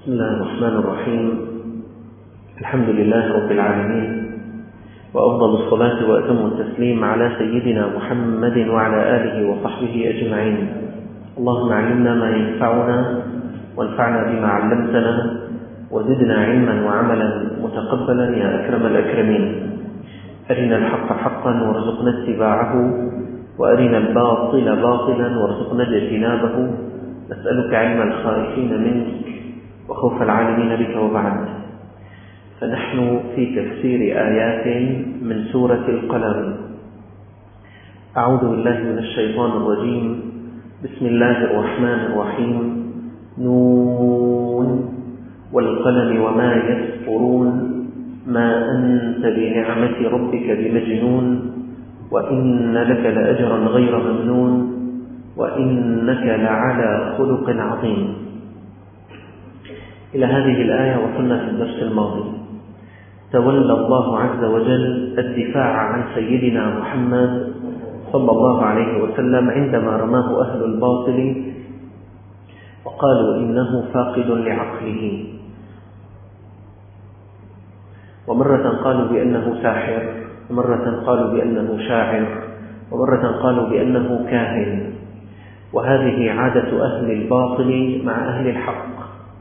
بسم الله الرحمن الرحيم. الحمد لله رب العالمين، وأفضل الصلاة وأتم التسليم على سيدنا محمد وعلى آله وصحبه أجمعين. اللهم علمنا ما ينفعنا وانفعنا بما علمتنا وزدنا علما وعملا متقبلا يا أكرم الأكرمين. أرنا الحق حقا وارزقنا اتباعه، وأرنا الباطل باطلا وارزقنا اجتنابه. نسألك علم الخائفين منك وخوف العالمين بك. وبعد، فنحن في تفسير آيات من سورة القلم. أعوذ بالله من الشيطان الرجيم. بسم الله الرحمن الرحيم. نون والقلم وما يسطرون ما أنت بنعمة ربك بمجنون وإن لك لأجرا غير ممنون وإنك لعلى خلق عظيم. إلى هذه الآية وصلنا في الدرس الماضي. تولى الله عز وجل الدفاع عن سيدنا محمد صلى الله عليه وسلم عندما رماه أهل الباطل وقالوا إنه فاقد لعقله، ومرة قالوا بأنه ساحر، ومرة قالوا بأنه شاعر، ومرة قالوا بأنه كاهن. وهذه عادة أهل الباطل مع أهل الحق،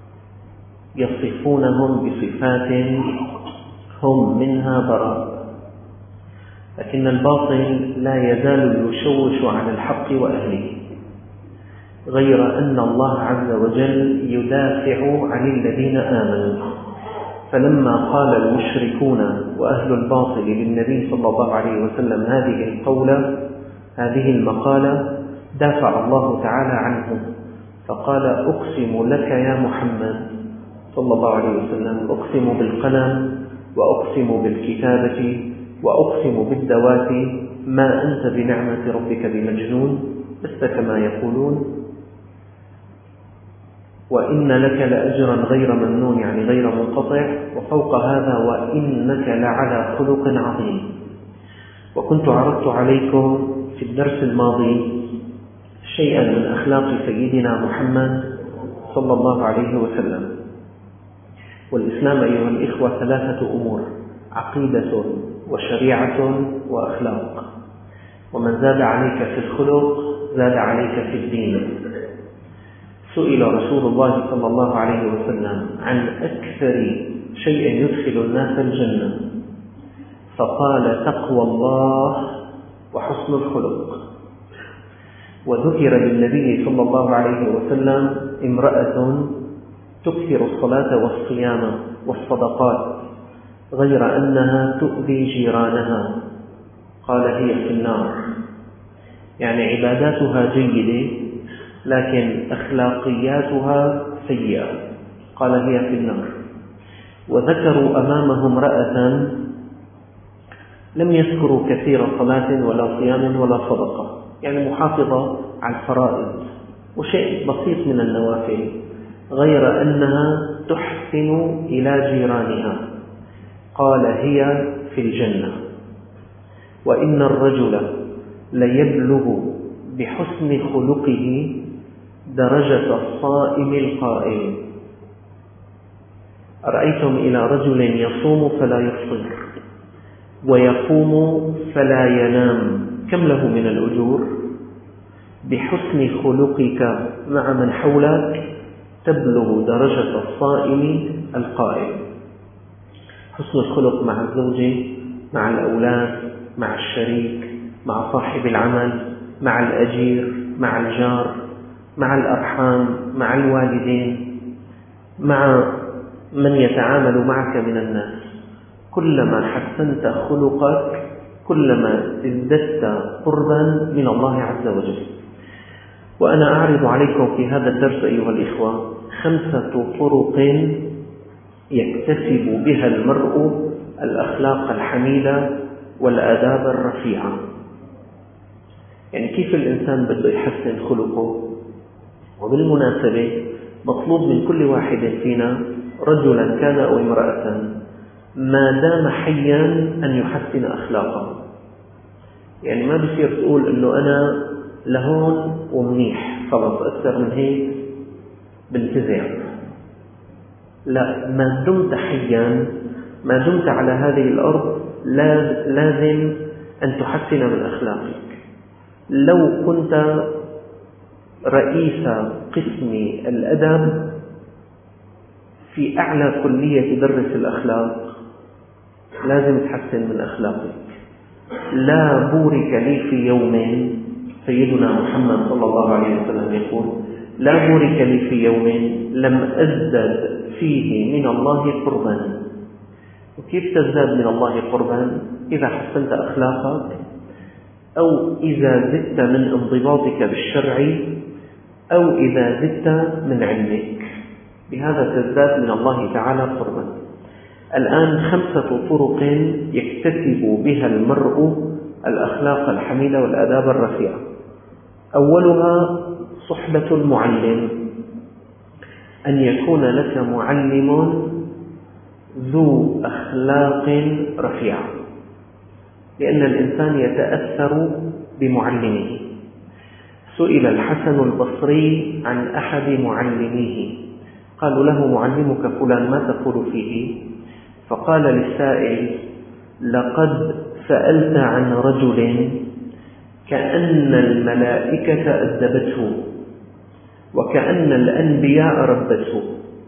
يصفونهم بصفات هم منها براء، لكن الباطل لا يزال يشوش على الحق وأهله، غير أن الله عز وجل يدافع عن الذين آمنوا. فلما قال المشركون وأهل الباطل للنبي صلى الله عليه وسلم هذه المقالة، دافع الله تعالى عنهم فقال: أقسم لك يا محمد صلى الله عليه وسلم، أقسم بالقلم وأقسم بالكتابة وأقسم بالذوات ما أنت بنعمة ربك بمجنون، لست كما يقولون، وإن لك لأجرا غير ممنون، يعني غير منقطع، وفوق هذا وإنك لعلى خلق عظيم. وكنت عرضت عليكم في الدرس الماضي شيئا من أخلاق سيدنا محمد صلى الله عليه وسلم. والإسلام أيها الإخوة 3 أمور: عقيدة وشريعة وأخلاق. ومن زاد عليك في الخلق زاد عليك في الدين. سئل رسول الله صلى الله عليه وسلم عن أكثر شيء يدخل الناس الجنة، فقال: تقوى الله وحسن الخلق. وذكر للنبي صلى الله عليه وسلم امرأة تكثر الصلاة والصيام والصدقات غير أنها تؤذي جيرانها، قال: هي في النار. يعني عباداتها جيدة لكن أخلاقياتها سيئة، قال: هي في النار. وذكروا أمامه امرأة لم يذكروا كثير صلاة ولا صيام ولا صدقة، يعني محافظة على الفرائض وشيء بسيط من النوافل، غير أنها تحسن إلى جيرانها، قال: هي في الجنة. وإن الرجل ليبلغ بحسن خلقه درجة الصائم القائم. أرأيتم إلى رجل يصوم فلا يفطر ويقوم فلا ينام، كم له من الأجور؟ بحسن خلقك مع من حولك تبلغ درجة الصائم القائم. حسن الخلق مع الزوجة، مع الأولاد، مع الشريك، مع صاحب العمل، مع الأجير، مع الجار، مع الأرحام، مع الوالدين، مع من يتعامل معك من الناس. كلما حسنت خلقك كلما ازددت قربا من الله عز وجل. وأنا أعرض عليكم في هذا الدرس أيها الإخوة 5 طرق يكتسب بها المرء الأخلاق الحميدة والآداب الرفيعة. يعني كيف الإنسان بده يحسن خلقه؟ وبالمناسبة مطلوب من كل واحد فينا، رجلا كان أو امرأة، ما دام حيا أن يحسن أخلاقه. يعني ما بصير تقول إنه أنا لهون ومنيح، خلاص أكثر من هيك بنتزع. لا، ما دمت حيا، ما دمت على هذه الأرض لازم أن تحسن من أخلاقك. لو كنت رئيس قسم الأدب في أعلى كلية تدرس الأخلاق لازم تحسن من أخلاقك. لا بورك لي في يوم، سيدنا محمد صلى الله عليه وسلم يقول: لا بورك لي في يوم لم أزدد فيه من الله قربا. وكيف تزداد من الله قربا؟ إذا حسنت أخلاقك، أو إذا زدت من انضباطك بالشرع، أو إذا زدت من علمك، بهذا تزداد من الله تعالى قربا. الآن 5 طرق يكتسب بها المرء الأخلاق الحميدة والآداب الرفيعة. أولها صحبة المعلم، أن يكون لك معلم ذو أخلاق رفيعة، لأن الإنسان يتأثر بمعلمه. سئل الحسن البصري عن أحد معلميه، قالوا له: معلمك فلان، ما تقول فيه؟ فقال للسائل: لقد سألت عن رجل كأن الملائكة أدبته وكأن الأنبياء ربته.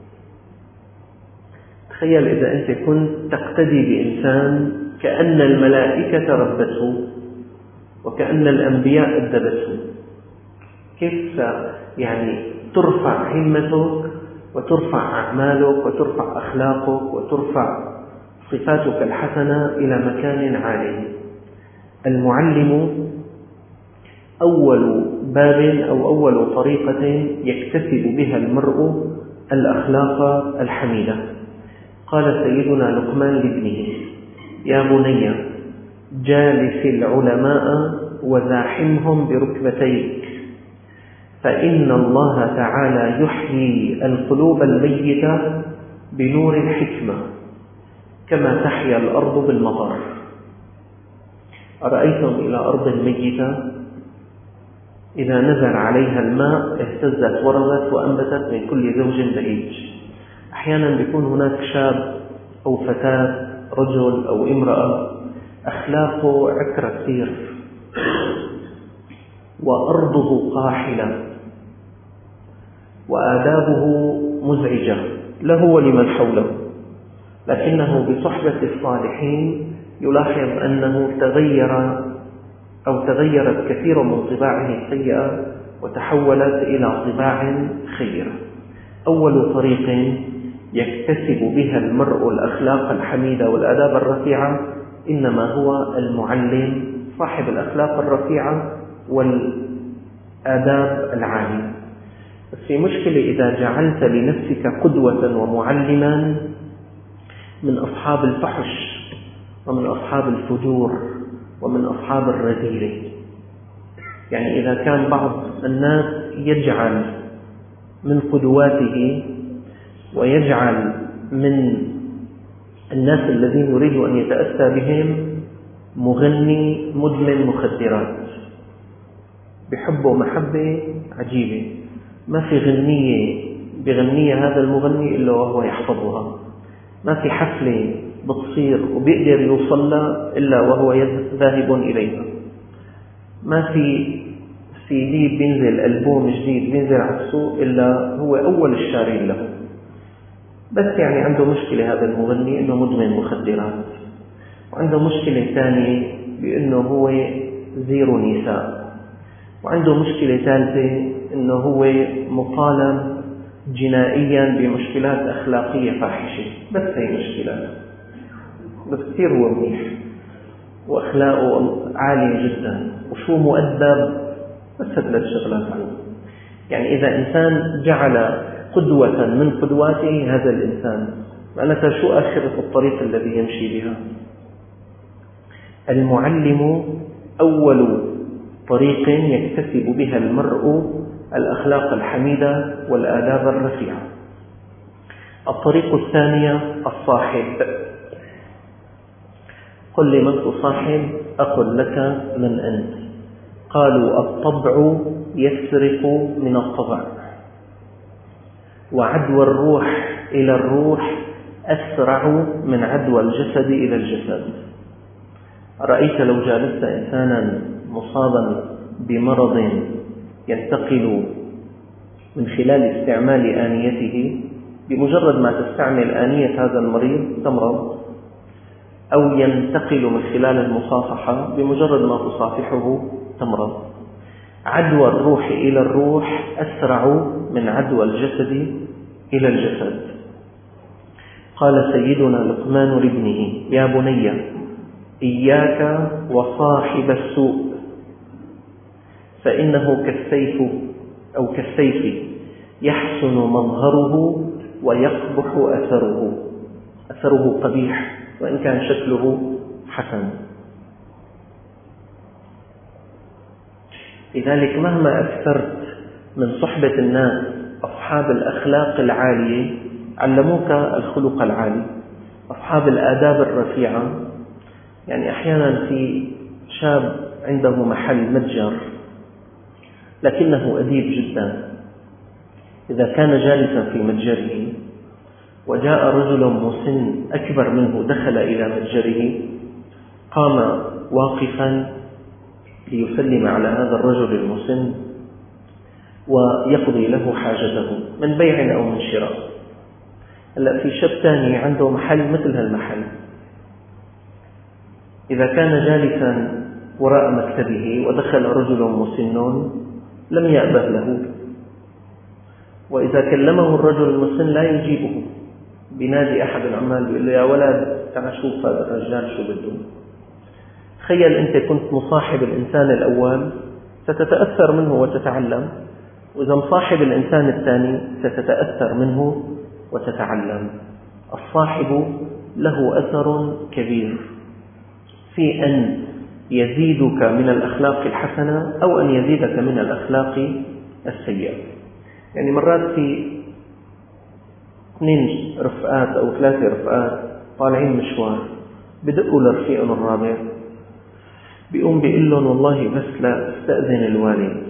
تخيل إذا أنت كنت تقتدي بإنسان كأن الملائكة ربته وكأن الأنبياء أدبته، كيف يعني ترفع همتك وترفع أعمالك وترفع أخلاقك وترفع صفاتك الحسنة إلى مكان عالي. المعلم أول باب أو أول طريقة يكتسب بها المرء الأخلاق الحميدة. قال سيدنا لقمان لابنه: يا بني جالس العلماء وزاحمهم بركبتيك، فإن الله تعالى يحيي القلوب الميتة بنور الحكمة كما تحيا الأرض بالمطر. أرأيتم إلى أرض ميتة إذا نزل عليها الماء اهتزت وربت وأنبتت من كل زوج بهيج. أحيانا بيكون هناك شاب أو فتاة، رجل أو امرأة، أخلاقه عكرة كثير وأرضه قاحلة وآدابه مزعجة له ولمن حوله، لكنه بصحبة الصالحين يلاحظ أنه تغيرت كثير من طباعه السيئة وتحولت إلى طباع خيرة. أول طريق يكتسب بها المرء الأخلاق الحميدة والآداب الرفيعة إنما هو المعلم صاحب الأخلاق الرفيعة والآداب العالية. بس في مشكلة إذا جعلت لنفسك قدوة ومعلما من أصحاب الفحش ومن أصحاب الفجور ومن أصحاب الرذيلة. يعني إذا كان بعض الناس يجعل من قدواته ويجعل من الناس الذين يريد أن يتأسى بهم مغني مدمن مخدرات، بحبه محبة عجيبة، ما في غنية بغنية هذا المغني إلا وهو يحفظها، ما في حفلة بتصير وبيقدر يوصل لها إلا وهو ذاهب إليها، ما في CD بينزل، ألبوم جديد بينزل على السوق إلا هو أول الشارين له. بس يعني عنده مشكلة هذا المغني إنه مدمن مخدرات، وعنده مشكلة ثانية بأنه هو زيرو نساء، وعنده مشكلة ثالثة إنه هو مطالب جنائيا بمشكلات أخلاقية فاحشة. بس هي مشكلات، بس كثير هو منيح وأخلاقه عالية جدا وشو مؤدب، بس 3 شغلات عنه. يعني إذا إنسان جعل قدوة من قدواته هذا الإنسان، معناتها شو آخرة الطريق الذي يمشي بها؟ المعلم أول طريق يكتسب بها المرء الأخلاق الحميدة والآداب الرفيعة. الطريق الثانية الصاحب. قل لي من تصاحب أقل لك من أنت. قالوا الطبع يسرق من الطبع، وعدوى الروح إلى الروح أسرع من عدوى الجسد إلى الجسد. رأيت لو جالست إنسانا مصابا بمرض ينتقل من خلال استعمال آنيته، بمجرد ما تستعمل آنية هذا المريض تمرض، أو ينتقل من خلال المصافحة، بمجرد ما تصافحه تمرض. عدوى الروح إلى الروح أسرع من عدوى الجسد إلى الجسد. قال سيدنا لقمان لابنه: يا بني إياك وصاحب السوء، فإنه كالسيف يحسن مظهره ويقبح أثره. أثره قبيح وإن كان شكله حسن. لذلك مهما أكثرت من صحبة الناس أصحاب الأخلاق العالية علموك الخلق العالي، أصحاب الآداب الرفيعة. يعني أحيانا في شاب عنده محل متجر لكنه أديب جدا، إذا كان جالسا في متجره وجاء رجل مسن أكبر منه دخل إلى متجره، قام واقفا ليسلم على هذا الرجل المسن ويقضي له حاجته من بيع أو من شراء. هلا في شاب ثاني عنده محل مثل هالمحل، إذا كان جالسا وراء مكتبه ودخل رجل مسن لم يأبه له، وإذا كلمه الرجل المسن لا يجيبه، بينادي أحد العمال بيقول له: يا ولد تعال شوف هذا الرجال شو بده. تخيل أنت كنت مصاحب الإنسان الأول ستتأثر منه وتتعلم، وإذا مصاحب الإنسان الثاني ستتأثر منه وتتعلم. الصاحب له أثر كبير في أن يزيدك من الأخلاق الحسنة أو أن يزيدك من الأخلاق السيئة. يعني مرات في 2 رفقات أو 3 رفقات طالعين مشوار، بدقوا لرفيقهم الرابع، بيقوم بيقول لهم: والله بس لا استأذن الوالد.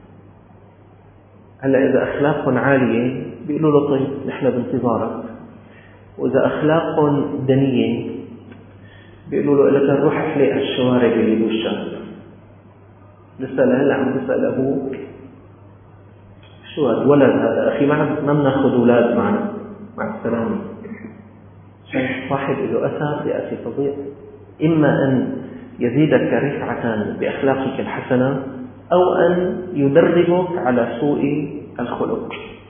هلا إذا أخلاقهم عالية بيقولوا له: طيب نحن بانتظارك. وإذا أخلاقهم دنية بيقولوا له: لك نروح احلق الشوارب اللي بوشها. لسه لهلا عم بسأل أبوك: شو هذا ولد هذا أخي؟ ما بناخذ أولاد معنا، مع السلامة. صاحب له أثر يا أخي فظيع، إما أن يزيدك رفعة بأخلاقك الحسنة أو أن يدربك على سوء الخلق.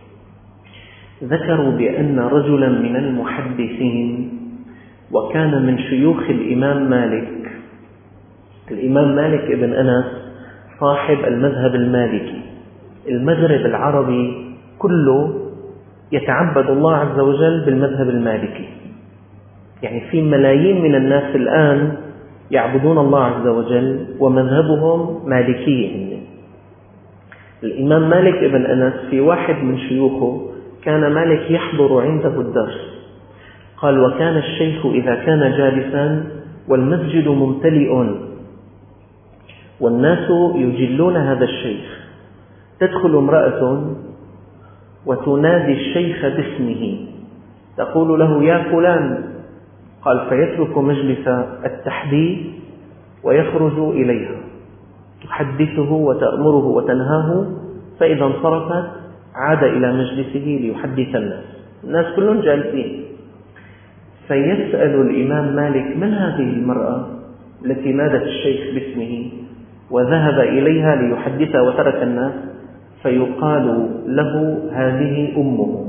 ذكروا بأن رجلا من المحدثين وكان من شيوخ الإمام مالك، الإمام مالك ابن أنس صاحب المذهب المالكي، المغرب العربي كله يتعبد الله عز وجل بالمذهب المالكي. يعني في ملايين من الناس الآن يعبدون الله عز وجل ومذهبهم مالكي. الإمام مالك ابن أنس في واحد من شيوخه كان مالك يحضر عنده الدرس، قال: وكان الشيخ إذا كان جالسا والمسجد ممتلئ والناس يجلون هذا الشيخ، تدخل امرأة وتنادي الشيخ باسمه تقول له: يا فلان. قال: فيترك مجلس التحديث ويخرج إليها تحدثه وتأمره وتنهاه، فإذا انصرفت عاد إلى مجلسه ليحدث الناس كلهم جالسين. فيسأل الإمام مالك: من هذه المرأة التي نادت الشيخ باسمه وذهب إليها ليحدثها وترك الناس؟ فيقال له: هذه أمه.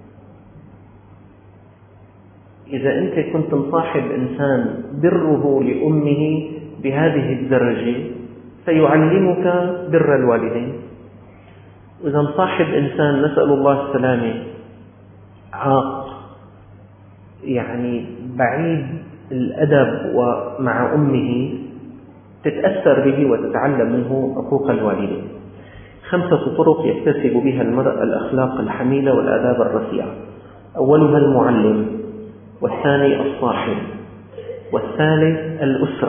إذا أنت كنت مصاحب إنسان بره لأمه بهذه الدرجة سيعلمك بر الوالدين. وإذا مصاحب إنسان نسأل الله السلامة عاق، يعني بعيد الأدب ومع أمه، تتأثر به وتتعلم منه حقوق الوالدين. 5 طرق يكتسب بها المرء الأخلاق الحميدة والآداب الرفيعة: أولها المعلم، والثاني الصاحب، والثالث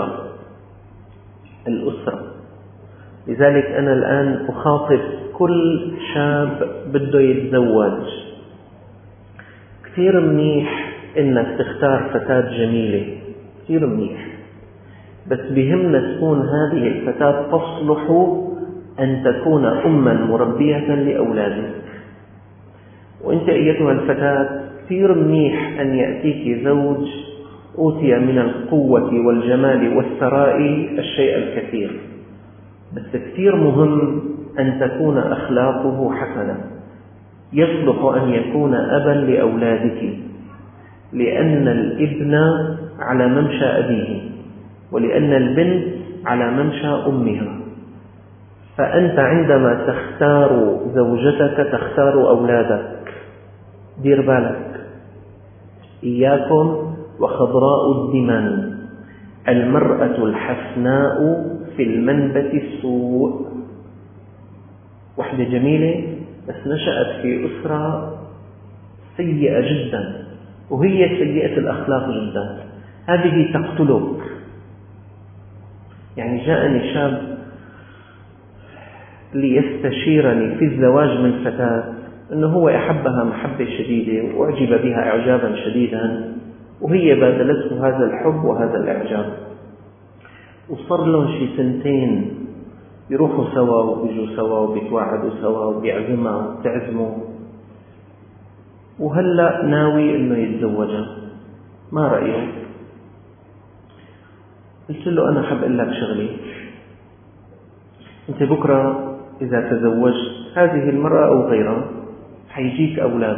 الأسرة. لذلك أنا الآن أخاطب كل شاب بده يتزوج، كثير منيح إنك تختار فتاة جميلة، كثير منيح، بس بهمنا تكون هذه الفتاة تصلح أن تكون أما مربية لأولادك. وأنت أيتها الفتاة كثير منيح أن يأتيك زوج أوتي من القوة والجمال والثراء الشيء الكثير، بس كثير مهم أن تكون أخلاقه حسنة، يصلح أن يكون أبا لأولادك، لأن الابن على ممشى أبيه، ولأن البنت على ممشى أمها. فأنت عندما تختار زوجتك تختار أولادك. دير بالك، إياكم وخضراء الدمن، المرأة الحسناء في المنبت السوء. وحدة جميلة بس نشأت في أسرة سيئة جدا وهي سيئة الأخلاق جدا، هذه تقتلك. يعني جاءني شاب ليستشيرني في الزواج من فتاة أنه هو أحبها محبة شديدة وأعجب بها إعجابا شديدا، وهي بادلته هذا الحب وهذا الإعجاب، وصار لهم شي 2 سنين يروحوا سوا وبيجوا سوا وبيتواعدوا سوا وبيعزمها وبتعزموا، وهلأ ناوي أنه يتزوجها. ما رأيه؟ قلت له أنا حاب أقول لك شغلي، أنت بكرة إذا تزوجت هذه المرأة أو غيرها حيجيك أولاد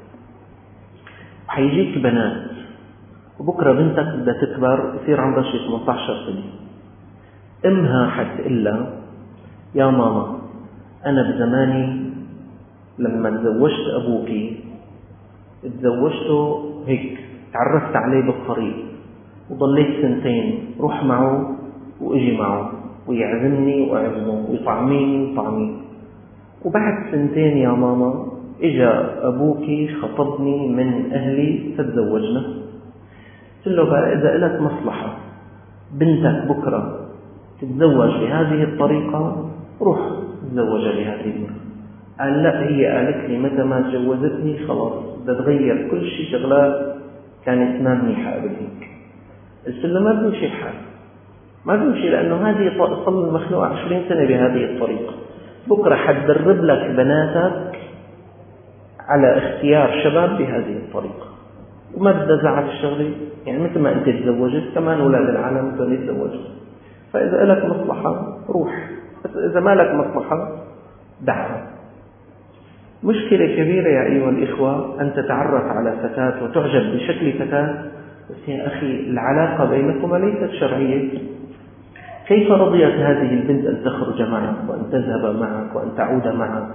وحيجيك بنات، وبكرة بنتك بدها تكبر يصير عمرها شي 18 سنة، أمها حتقول لها يا ماما أنا بزماني لما تزوجت أبوكي تزوجته هيك، تعرفت عليه بالطريق وضليت 2 سنين روح معه وإجي معه ويعزمني وأعزمه ويطعميني وطعميه، وبعد 2 سنين يا ماما إجا أبوكي خطبني من أهلي فتزوجنا. قلت له بقى إذا لك مصلحة بنتك بكرة تتزوج بهذه الطريقة روح تزوجها بهذه المرة. قال لا، هي قالت لي متى ما تجوزتني خلاص بدها تغير كل شيء، شغلات كانت ما منيحة قبل هيك. قلت له ما بيمشي الحال، ما بيمشي، لأنه هذه صار المخلوق 20 سنة بهذه الطريقة. بكرة حتدرب لك بناتك على اختيار شباب بهذه الطريقة، وما بدها زعل الشغلة، يعني مثل ما أنت تزوجت كمان أولاد العالم بدهم يتزوجوا. فإذا لك مصلحة روح، بس إذا ما لك مصلحة دعها. مشكلة كبيرة يا أيها الإخوة أن تتعرف على فتاة وتعجب بشكل فتاة، بس يا أخي العلاقة بينكما ليست شرعية. كيف رضيت هذه البنت أن تخرج معك وأن تذهب معك وأن تعود معك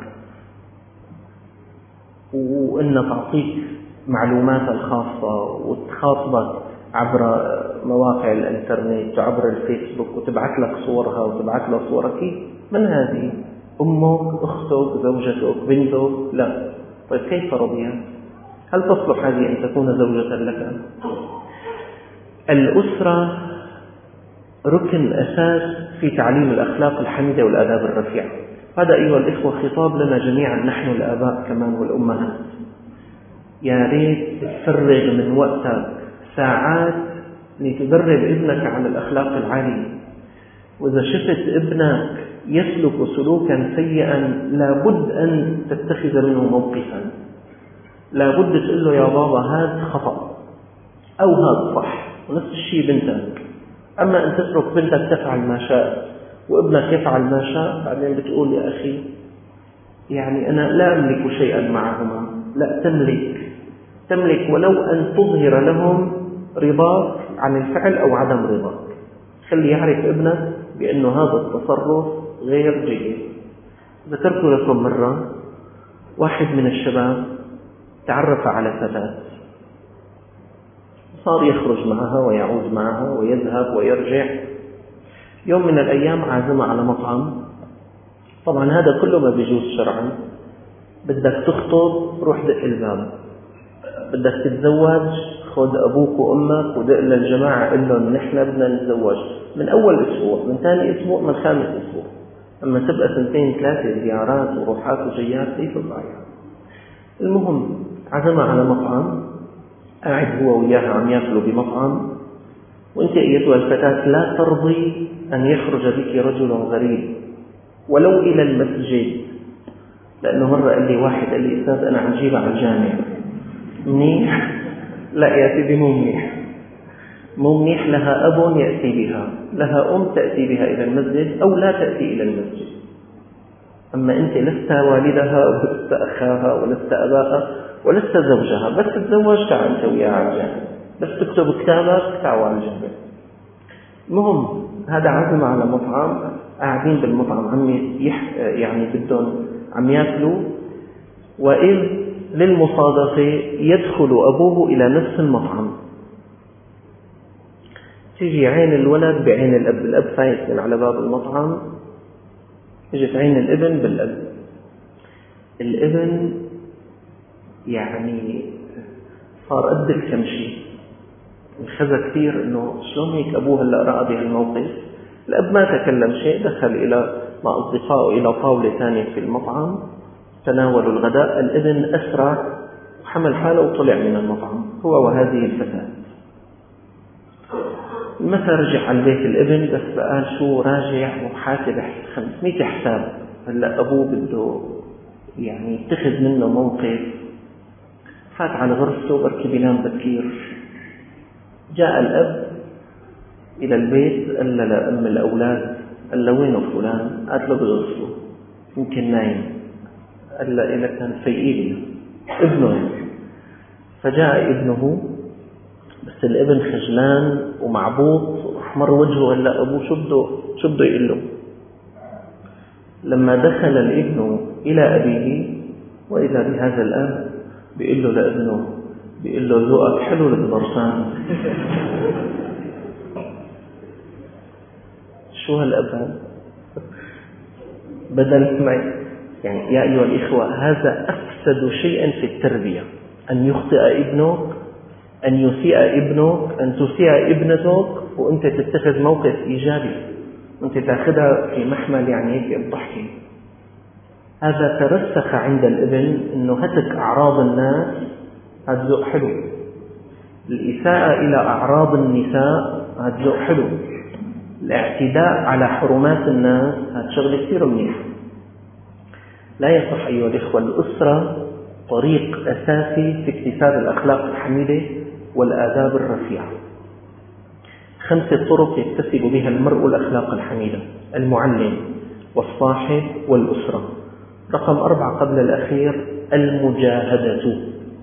وأن تعطيك معلومات الخاصة وتخاطبك عبر مواقع الانترنت وعبر الفيسبوك وتبعث لك صورها وتبعث لك صورك؟ من هذه؟ أمك، أختك، زوجتك، بنتك؟ لا. طيب كيف رضيت؟ هل تصلح هذه أن تكون زوجة لك؟ الأسرة ركن أساس في تعليم الأخلاق الحميدة والآداب الرفيعة. هذا أيها الإخوة خطاب لنا جميعا نحن الآباء كمان والأمهات. يا ريت تفرغ من وقتك ساعات لتدرب ابنك على الأخلاق العالية. وإذا شفت ابنك يسلك سلوكا سيئا لابد أن تتخذ منه موقفا، لابد تقول له يا بابا هذا خطأ أو هذا صح، ونفس الشيء بنتك. أما أن تترك بنتك تفعل ما شاء وابنك يفعل ما شاء، بعدين بتقول يا أخي يعني أنا لا أملك شيئا معهما. لا، تملك ولو أن تظهر لهم رضاك عن الفعل أو عدم رضاك. خلي يعرف ابنك بأنه هذا التصرف غير جيد. ذكرت لكم مرة واحد من الشباب تعرف على فتاة، صار يخرج معها ويعود معها ويذهب ويرجع. يوم من الأيام عازمها على مطعم. طبعا هذا كله ما بيجوز شرعا. بدك تخطب روح دق الباب، بدك تتزوج خذ أبوك وأمك ودق للجماعة قل لهم نحن بدنا نتزوج من أول أسبوع، من ثاني أسبوع، من خامس أسبوع. أما تبقى 2 3 زيارات وروحات وجيات ليس صحيح. المهم عزمها على مطعم قاعد هو وياها عم ياكلوا بمطعم، وانت ايتها الفتاة لا ترضي ان يخرج بك رجل غريب ولو الى المسجد. لانه مرة قال لي واحد، قال لي استاذ انا عم جيبها على الجامع. منيح؟ لا يا سيدي مو منيح، مو منيح. لها اب يأتي بها، لها ام تأتي بها الى المسجد او لا تأتي الى المسجد. اما انت لست والدها ولست اخاها ولست اباها ولست زوجها، بس تتزوجت انت وياها على الجامع، بس تكتب كتابك تعوا على الجامع. المهم هذا عازم على مطعم، قاعدين بالمطعم عم يعني بدهم عم ياكلوا، وإذ للمصادفة يدخل أبوه إلى نفس المطعم. تيجي عين الولد بعين الأب، الأب فايت من على باب المطعم، اجت عين الابن بالأب. الابن يعني صار قد الكمشي، انخزى كثير انه شلون هيك ابوه هلا رأى بهالموقف. الاب ما تكلم شيء، دخل الى مع اصدقائه الى طاولة ثانية في المطعم، تناولوا الغداء. الابن اسرع وحمل حاله وطلع من المطعم هو وهذه الفتاة. متى رجع على البيت الابن بس قال شو راجع وحاسب 500 حساب. هلا ابوه بده يعني يتخذ منه موقف، فات على غرفته بركي بينام بكير. جاء الأب إلى البيت، قال لأم الأولاد، قال له وينه فلان؟ قالت له بغرفته يمكن نايم. قال له إذا كان فيئي ابنه. فجاء ابنه، بس الابن خجلان ومعبوط وأحمر وجهه. هلا أبوه شو بده يقول له؟ لما دخل الابن إلى أبيه وإذا بهذا الأب بيقول له لابنه، بيقول له ذوقك حلو للبرسان. شو هالأب؟ بدل ما يعني يا أيها الإخوة، هذا أفسد شيئا في التربية، أن يخطئ ابنك، أن يسيء ابنك، أن تسيء ابنتك وأنت تتخذ موقف إيجابي، أنت تأخذها في محمل يعني هيك الضحكة. هذا ترسخ عند الابن أنه هتك أعراض الناس هذا ذوق حلو. الإساءة إلى أعراض النساء هذا ذوق حلو. الاعتداء على حرمات الناس هذا شغل كثير منيح. لا يصح أيها الإخوة. الأسرة طريق أساسي في اكتساب الأخلاق الحميدة والآداب الرفيعة. 5 طرق يكتسب بها المرء الأخلاق الحميدة: المعلم والصاحب والأسرة. رقم 4 قبل الأخير المجاهدة.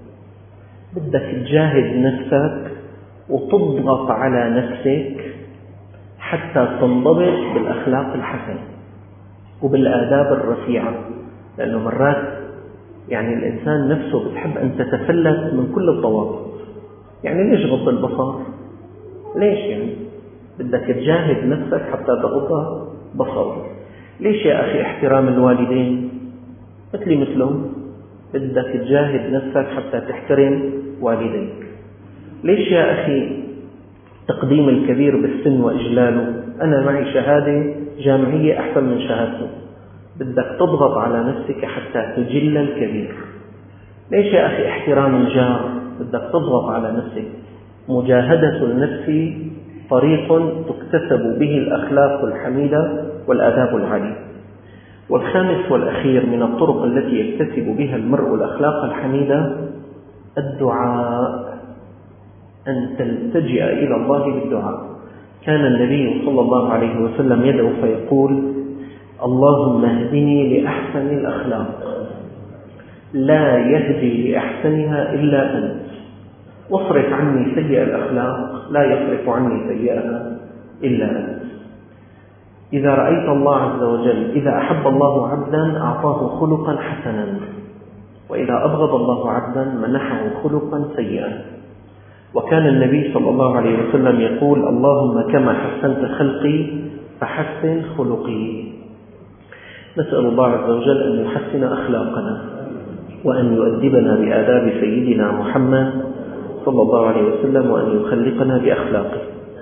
بدك تجاهد نفسك وتضغط على نفسك حتى تنضبط بالأخلاق الحسنة وبالآداب الرفيعة. لأنه مرات يعني الإنسان نفسه بتحب أن تتفلت من كل الضوابط. يعني ليش غض البصر؟ ليش يعني؟ بدك تجاهد نفسك حتى تغض بصرك. ليش يا أخي احترام الوالدين؟ مثلي مثلهم. بدك تجاهد نفسك حتى تحترم والديك. ليش يا أخي تقديم الكبير بالسن وإجلاله؟ أنا معي شهادة جامعية أحسن من شهادته. بدك تضغط على نفسك حتى تجل الكبير. ليش يا أخي احترام الجار؟ بدك تضغط على نفسك. مجاهدة النفس طريق تكتسب به الأخلاق الحميدة والآداب العالية. والخامس والأخير من الطرق التي يكتسب بها المرء الأخلاق الحميدة الدعاء، أن تلتجئ إلى الله بالدعاء. كان النبي صلى الله عليه وسلم يدعو فيقول: اللهم اهدني لأحسن الأخلاق، لا يهدي لأحسنها إلا أنت، واصرف عني سيئ الأخلاق، لا يصرف عني سيئها إلا أنت. إذا رأيت الله عز وجل، إذا أحب الله عبدا أعطاه خلقا حسنا، وإذا أبغض الله عبدا منحه خلقا سيئا. وكان النبي صلى الله عليه وسلم يقول: اللهم كما حسنت خلقي فحسن خلقي. نسأل الله عز وجل أن يحسن أخلاقنا وأن يؤدبنا بآداب سيدنا محمد صلى الله عليه وسلم، وأن يخلقنا بأخلاقه.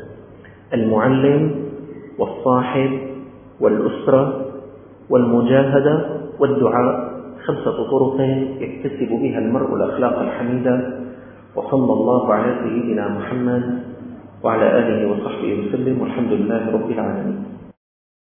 المعلم والصاحب والأسرة والمجاهدة والدعاء 5 طرق يكتسب بها المرء الأخلاق الحميدة وصلى الله على سيدنا محمد وعلى آله وصحبه وسلم، والحمد لله رب العالمين.